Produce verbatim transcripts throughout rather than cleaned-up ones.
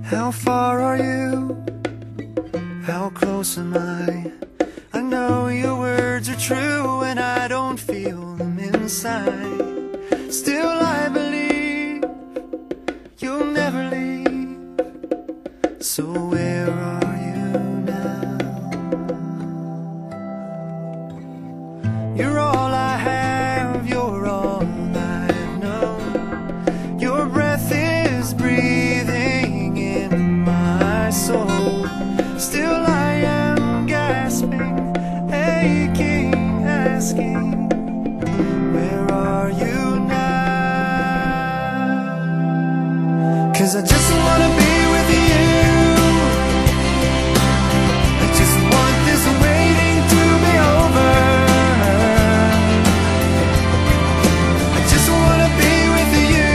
How far are you? How close am I? I know your words are true and I don't feel them inside. Still I believe you'll never leave. So where are you now? You're all I have, you're all I've known. Your breath is breathing in my soul. Still I am gasping, aching, asking, where are you now? 'Cause I just wanna be with you. I just want this waiting to be over. I just wanna be with you.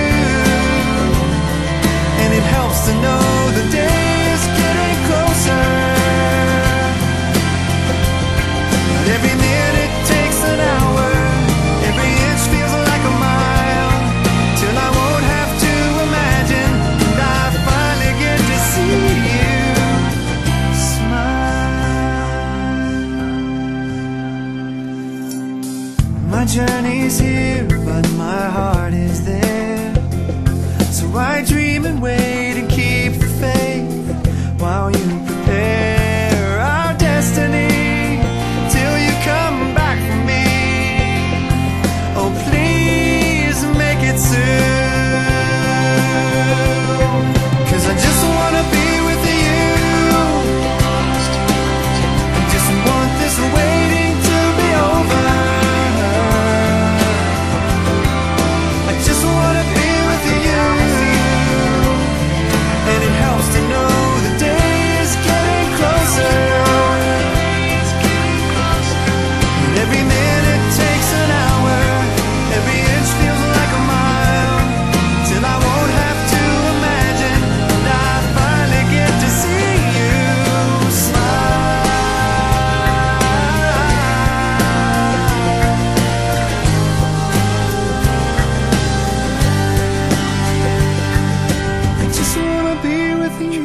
And it helps to know the day is getting closer. But every minute takes an hour, every inch feels like a mile, till I won't have to imagine, and I finally get to see you smile. My journey's here, but my heart is there. So I dream and wait and keep the faith while you prepare our destiny till you come back for me. Oh, please make it soon. 'Cause I just wanna be with you. I just want this waiting to be over. I just wanna be with you. And it helps to know the day is getting closer. And every minute takes an hour, every inch feels like a mile, till I won't have to imagine, and I finally get to see you smile. I just wanna be with you.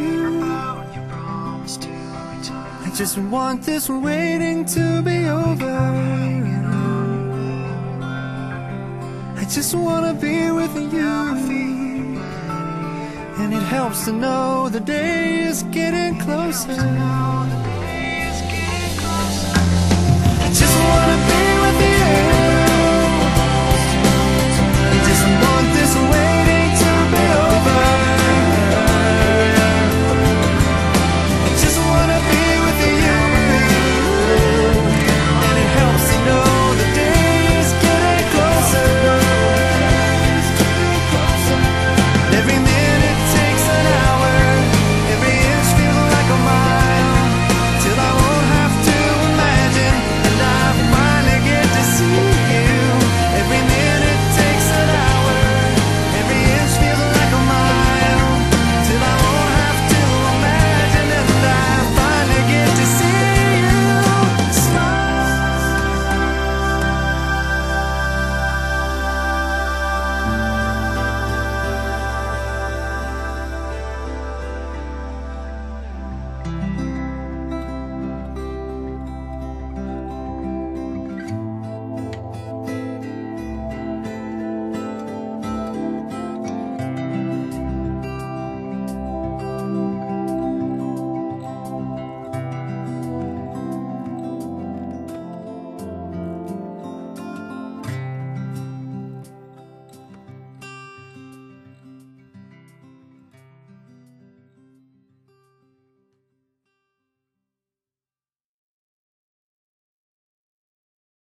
I just want this waiting to be over. I just wanna be with you. And it helps to know the day is getting closer.